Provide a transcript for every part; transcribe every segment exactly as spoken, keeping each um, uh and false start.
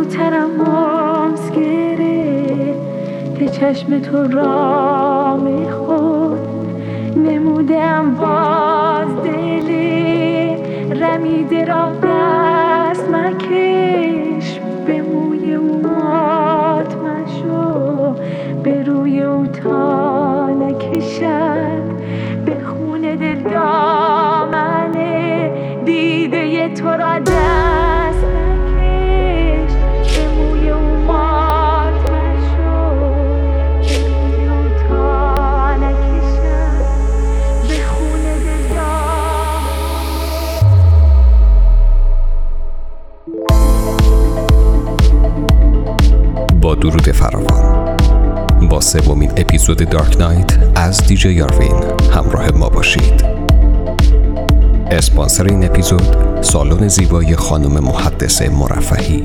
زودترم ماست گرفت چشم تو را میخورد نمودم باز دلی رمیده را دست مکش به موی او مات مشو به روی او تا نکشد به خون دل دامنه دیده تو را دست نکش به موی او مات مشو به روی او تا نکشد به خون دل دامنه. با درود فراوان با سومین اپیزود دارک نایت از دیجی یاروین همراه ما باشید. اسپانسر این اپیزود سالن زیبایی خانم محدثه مرفهی.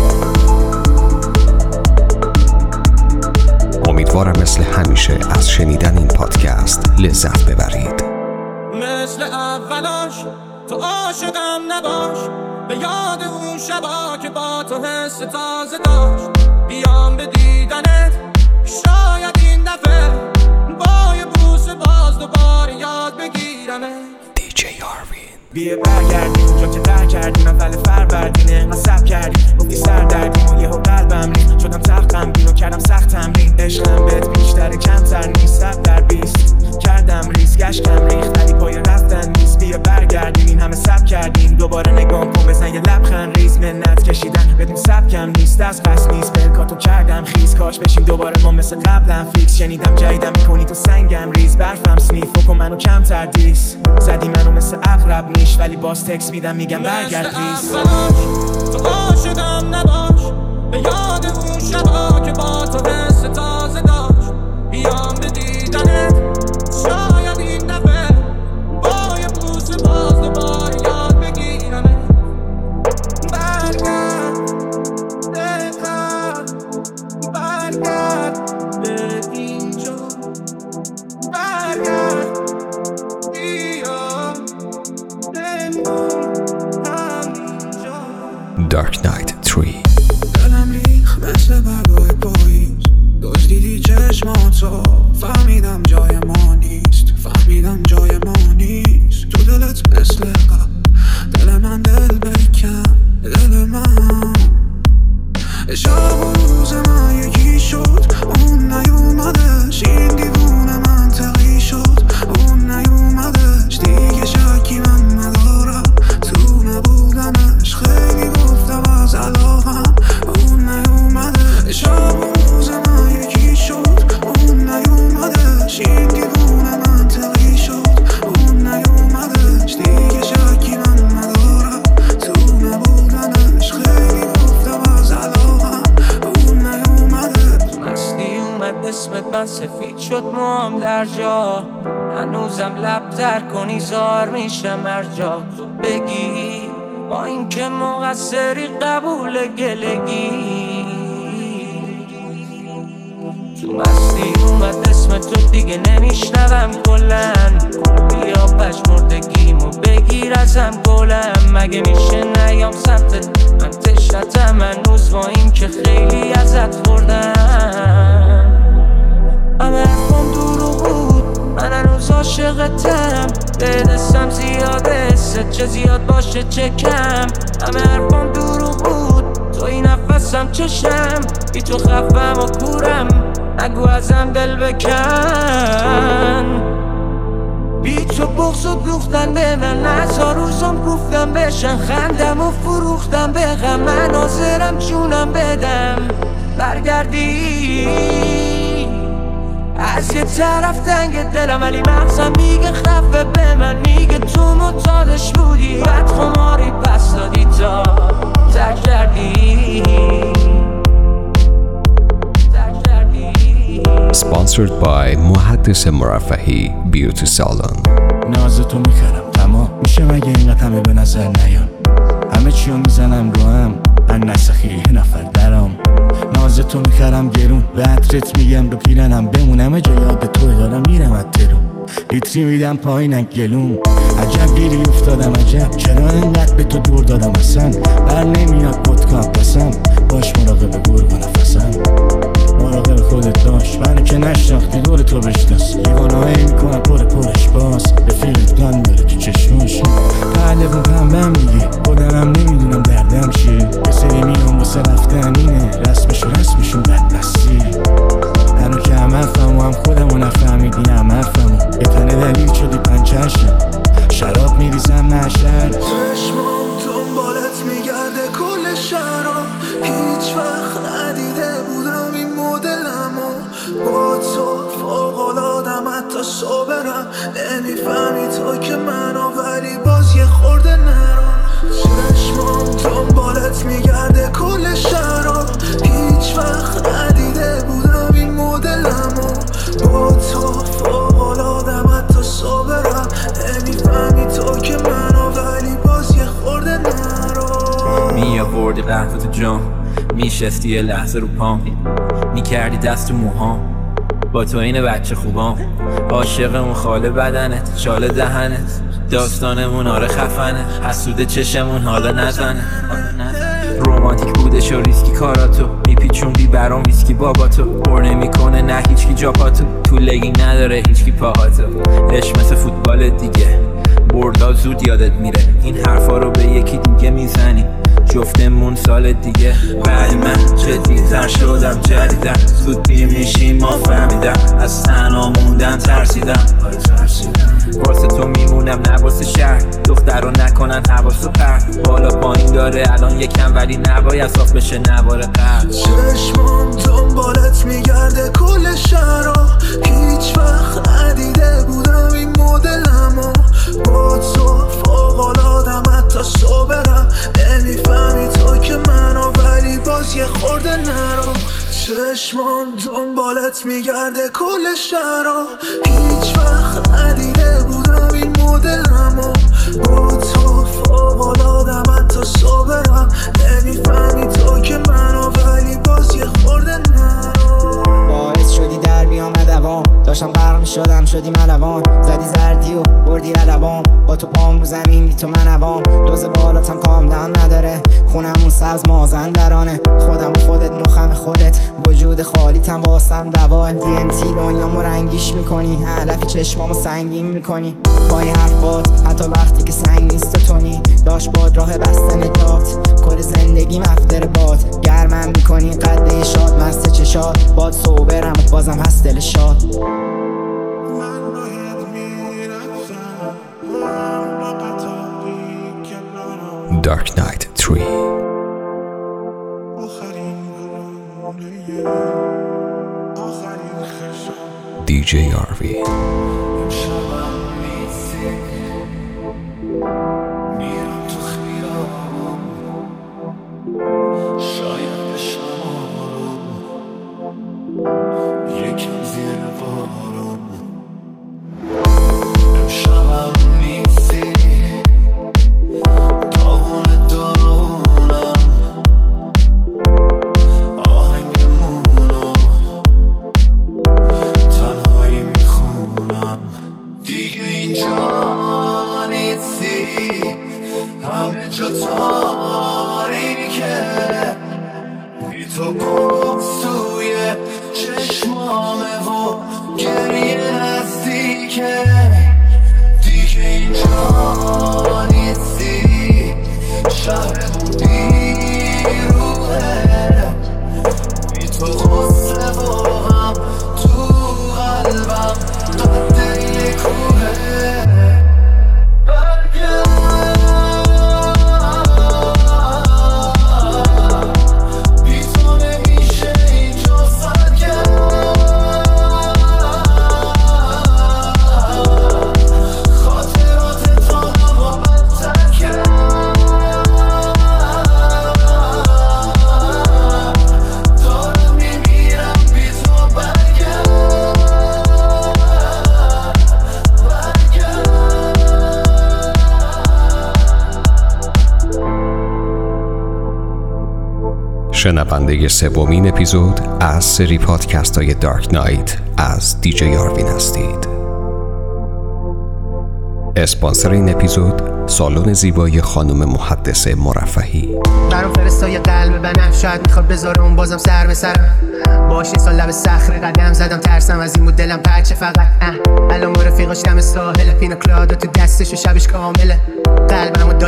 امیدوارم مثل همیشه از شنیدن این پادکست لذت ببرید. مثل اولاش تو عاشقم نباش، به یاد اون شبا که با تو حس تازه داشت. بیام به دیدنت شاید این دفعه با یه بوسه باز دوباره یاد بگیرمه. دیجی یاروین بیا برگردیم اونجا که در کردیم اول فروردینه قصب کردیم گفتی سر دردیم و یهو قلبم ریخت شدم سخت غمگین و کردم سخت تمرین. عشقم بهت بیشتر کمتر نیست صد در بیست کردم ریز گشتم ریخت ولی پای رفتن نیست. بیا برگردیم این همه سب کردیم دوباره نگام کن بزن یه لبخند ریز. منت کشیدن بدون سبکم نیست از پس نیست بلکاتو کردم خیز کاش بشیم دوباره ما مثل قبلم فیکس. شنیدم جایدم میکنی تو سنگم ریز برفم سنیف بکن منو کمتر دیس زدی منو مثل اقرب نیش ولی باز تکس میدم میگم برگرد ریز. تو عاشقم نباش، به یاد اون شبا که با تو حس تازه داشت. بیام به دیدنت شاید این دفعه با یه بوسه باز دوباره یاد بگیرمه. برگرد دقیقا برگرد به اینجا برگرد بیا بمون همینجا. دارک نایت سه. دلم ریخ مثل برگای پاییز دزدیدی چشماتو فهمیدم جای ما نیست فهمیدم جای ما نیست تو دلت مثل قبل دل من دل بکن دل من شب و روز من یکی شد اون نیومدش این دیوونه منطقی شد اون نیومدش دیگه شکی من ندارم تو نبودنش خیلی گفتم از علاقم اون نیومدش شب و روز من یکی شد اون نیومدش این دیوونه منطقی شد اون نیومدش دیگه شکی من ندارم تو نبودنش خیلی گفتم از علاقم اون نیومدش. مستی اومد اسمت من سفید شد موام در جا هنوزم لب تر کنی زار میشم هر جا تو بگی با این که مقصری قبول گلگی. تو مستی اومد اسم تو دیگه نمیشنوم کلن بیا پشمردگیمو بگیر ازم گلم. مگه میشه نیام سمتت من تشنتم هنوز با این که خیلی ازت خوردم. همه حرفم دروغ بود من هنوز عاشقتم به دستم زیاده ست چه زیاد باشه چه کم. همه حرفم دروغ بود تو این نفسم چشم بی تو خفم و کورم نگو ازم دل بکن. بی تو بغض و دوختن به من هزار روزم گفتم بشن خندم و فروختم به غم من حاضرم جونم بدم برگردی. از یه طرف تنگ دلم ولی مغزم میگه خفه به من میگه تو معتادش بودی بد خماری پس دادی تا ترک کردی. Sponsored by محدثه مرفهی بیوتی سالن. ناز تو میخرم تمام میشه مگه اینقدر همه به نظر نیام همه چیو میزنم رو هم من نسخی یه نفر درام. ناز تو میخرم گرون به عطرت میگم رو پیرنم بمونم جا یاد تو دارم میرم اترون لیتری میدم پایینک گلوم. عجب گیری افتادم عجب چرا انقدر به تو دور دادم اصلا بر نمیاد پودکام بسم باش دلمون غمم دیگه، خودمم نمیدونم دردم چیه. یه سری میام واسه رفتن اینه، رسمشون رسمشون بدبستی. هنو که هم حرفم و هم خودم و نفهمیدی هم حرفم و یه تنه دلیل شدی پنچرشم. شراب میریزم نشر، چشمام دنبالت میگرده کل شهرام. هیچ وقت ندیده بودم این مدلمو، با تو فوق‌العاده‌ام حتی صبرم. نمیفهمی تو که منو ولی باز یه خورده نرم. چشمام دنبالت میگرده کل شهرام. هیچ وقت ندیده بودم این مدلمو، با تو فوق‌العاده‌ام حتی صبرم. نمیفهمی تو که منو ولی باز یه خورده نرم. می آوردی قهوه تو جام، میشستی یه لحظه رو پام، میکردی دست تو موهام. با تو این بچه خوبام، عاشقمون خاله بدنت، شاله دهنت. داستانمون آره خفنه، حسود چشمون حالا نزنه. رومانتیک بودش و ریسکی کاراتو، میپیچوندی برام ویسکی باباتو. بر نمیکنه نه هیچکی جاپاتو، تو لگینگ نداره هیچکی پاهاتو. عشق مثل فوتبال دیگه، بردا زود یادت میره. این حرفا رو به یکی دیگه میزنی، جفتمون سال دیگه. ولی من جدی‌تر شدم جدیدم، زود دیر میشیم ما فهمیدم. از تنها موندم ترسیدم، واسه تو میمونم نه واسه شهر. دختر رو نکنن حواسو پرد، بالا پایین داره الان یکم ولی نباید صاف بشه نوار قلب. چشمام دنبالت میگرده کل شهرام. هیچ وقت ندیده بودم این مدلمو، با تو فوق‌العاده‌ام حتی صبرم. نمیفهمی تو که منو ولی باز یه خورده نرم. چشمام دنبالت میگرده کل شهرام. هیچ وقت ندیده بودم این مدلمو، با تو فوق‌العاده‌ام حتی صبرم. نمیفهمی تو که منو ولی باز یه خورده نرم. باعث شدی در بیام دوام، داشتم غرق میشدم شدی ملوان. زدی زردی و بردی علبام، با تو پام رو زمین بی تو من عوام. دوز بالاتم کام دم نداره، خونمون سبز مازندرانه. خودم و خودت مخم خودت، وجود خالیتم واسم دواه. دی ام تی دنیامو رنگیش میکنی، علف چشمامو سنگین میکنی با این حرفات. حتی وقتی که سنگ نیست تونی، داشت باد راه بسته نجات. کل زندگی مفتر باد، گرمم میکنی قده شاد. مست چشات باد صوبرم بازم هست دل شاد. من باید میرفتم با قطاری کنارم. Dark Knight سه آخرین گلونه، آخرین خشم. دی جی آروین. شبم میسی میرم تو خیابون، شاید بشم آروم یکم زیر بارون. امشبم میسی داغون دارونم، آهنگمونو تنهایی میخونم. دیگه اینجا نیستی، همه جا تاریکه. بی تو بغض توی چشمامه و گریه نزدیکه. دیگه اینجا نیستی، شهرمون بیروحه. بی تو غصه و غم تو قلبم قد یه کوهه. بی تو نمیشه اینجا سرگرم. خاطرات تانم و بدتر کرد. دارم میمیرم بی تو برگرد، برگرد. شنونده سومین اپیزود از سری پادکست های دارک نایت از دی جی آروین هستید. اسپانسر این اپیزود سالن زیبایی خانم محدثه مرفهی. برام فرستای قلب بنفش، شاید میخواد بذاره اون بازم سر به سرم. باش این سال لب صخره قدم زدم، ترسم از این بود دلم پرچه فقط. اه الان با رفیقاش دم ساحل، پینا کلادا تو دستش و شبش کامله. قلبمو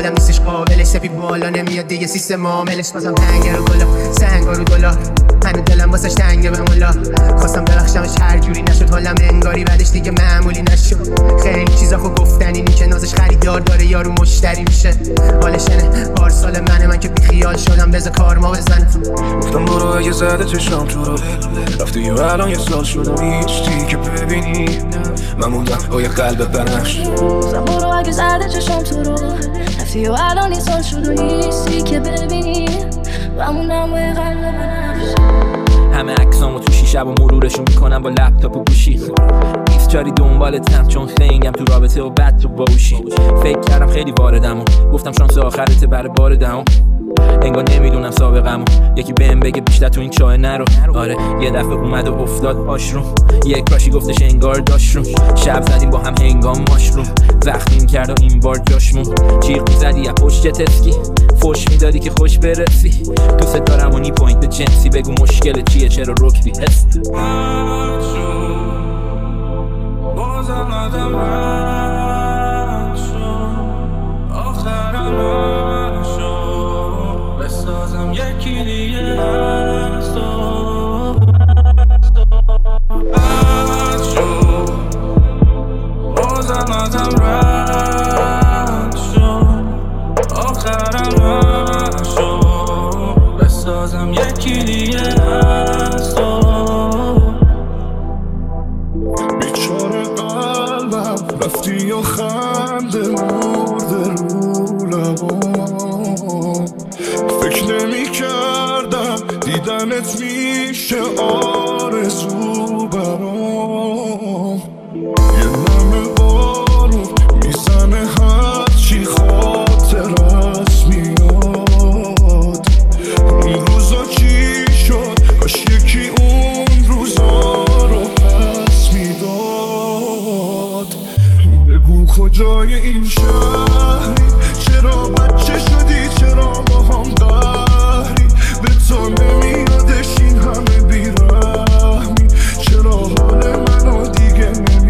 بی بالا نمیاد دیگه سیستم عاملش بازم تنگه رو گلا سنگا رو دلار هنو دلم واسش تنگه به مولا خواستم ببخشمش هر جوری نشد حالم انگاری بعدش دیگه معمولی نشد خیلی چیزا خو گفتن اینی که نازش خریدار داره یارو مشتری میشه حالشنه پارسال منه من که بی خیال شدم بذار کار ما بزنه گفتم برو اگه زده چشام تو رو رفتی و الان یه سال شده نیستی که ببینی من موندم با یه قلب بنفش گفتم برو اگه زده چشام تو رو رفتی و الان یه سال شده نیستی که ببینی من موندم با یه قلب بنفش همه عکسامو تو شیشه و مرورشون میکنم با لپتاپ و گوشی بیسچاری دنبالتم چون خنگم تو رابطه و بد تو باوشی فکر کردم خیلی واردم و گفتم شانس آخرته برای بار دهم انگار نمیدونم سابقمو یکی بهم بگه بیشتر تو این چاه نرو آره یه دفعه اومد و افتاد آشروم یک راشی گفتش انگار داشت رو شب زدیم با هم هنگام ماشروم زخمیم کرد و این بار جاشمون جیغ میزدی یا پشت تسکی فوش میدادی که خوش برسی دوست دارم و نی پوینت جنسی بگو مشکل چیه چرا رکتی هست بازم آدم رد شد آخرم رد شد بسازم یکی دیگه از تو رد شد بازم آدم رد شد آخرم رد شد بسازم یکی دیگه از تو بیچاره قلبم رفتی و خنده مرده رو لبام فکر نمی کردم دیدنت میشه آرزو برام یه نمه بارون میزنه هرچی خاطرت میاد اون روزا چی شد کاش یکی اون روزا رو پس میداد بگو کجای این شهری چرا بچه شدی چرا با هم قهری به تو نمیادش این همه بیرحمی چرا حال منو دیگه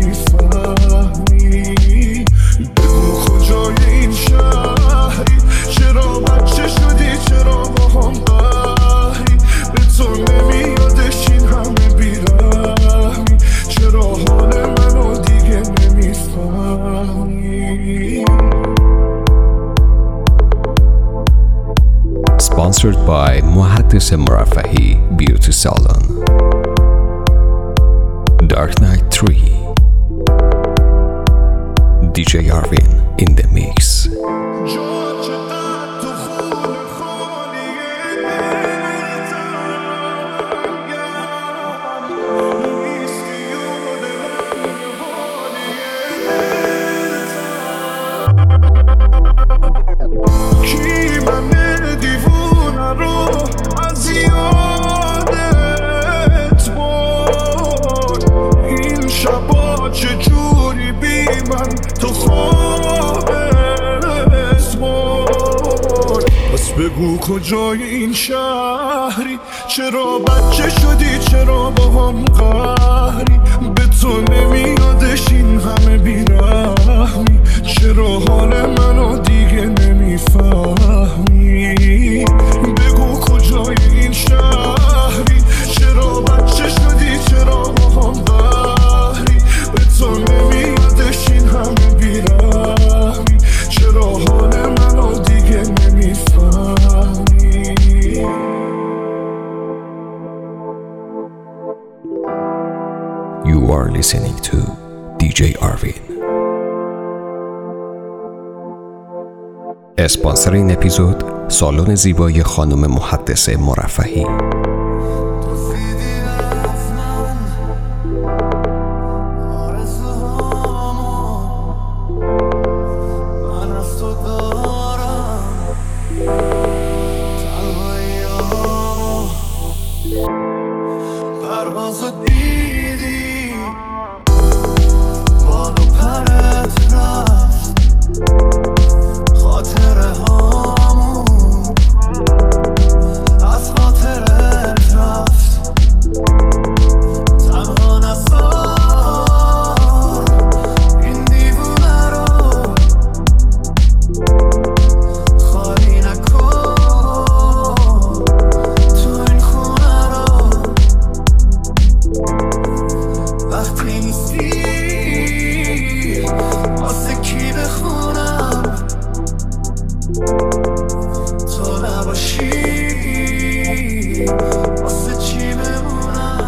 نمیفهمی بگو کجای این شهری چرا بچه شدی چرا با هم قهری به تو نمیادش این همه بیرحمی چرا حال منو دیگه نمیفهمی Sponsored by محدث مرفهی Beauty Salon. Dark Knight three. دی جی Arvin in the mix. کی من دیوونه رو از یادت برد این شبا چجوری بی من تو خوابت برد بس بگو کجای این شهری چرا بچه شدی چرا با هم قهری به تو نمیادش این همه بیرحمی چرا حال منو دیگه نمیفهمی بگو کجای این شهری چرا بچه شدی چرا با هم قهری به تو نمیادش این همه بیرحمی چرا حال منو دیگه نمیفهمی You are listening to دی جی Arvin. اسپانسر این اپیزود سالن زیبایی خانم محدث مرفهی. خاطره هامون از خاطره تو نباشی واسه چی بمونم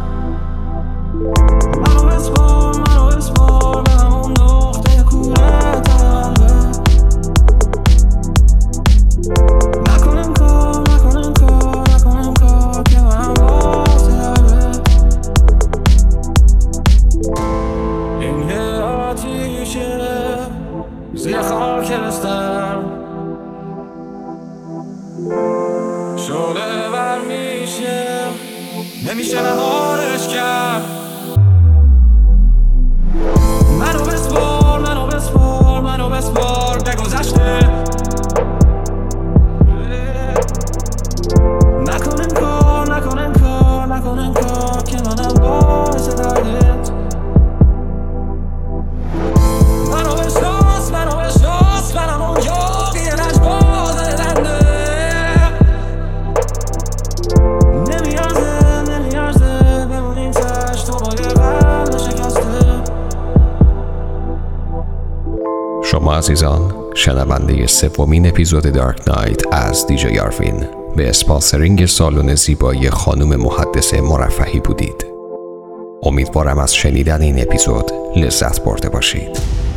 منو بسپار منو بسپار به همون نقطه کوره تنده نکنم کار نکنم کار نکنم کار که من باز درده این یه آتیشه زیر خاک رستم شعله بر میشه نمیشه نهارش کرد منو بسپار منو بسپار منو بسپار به گذشته نکنن کار نکنن کار نکنن کار که منم باعث دردت منو بشناس منو بشناس منم اون یاقی لجباز دنده نمیارزه نمیارزه بمونیم تش تو با یه قلب شکسته. شما عزیزان شنونده سومین اپیزود دارک نایت از دیجی یاروین به اسپانسرینگ سالن زیبایی خانم محدث مرفهی بودید. امیدوارم از شنیدن این اپیزود لذت برده باشید.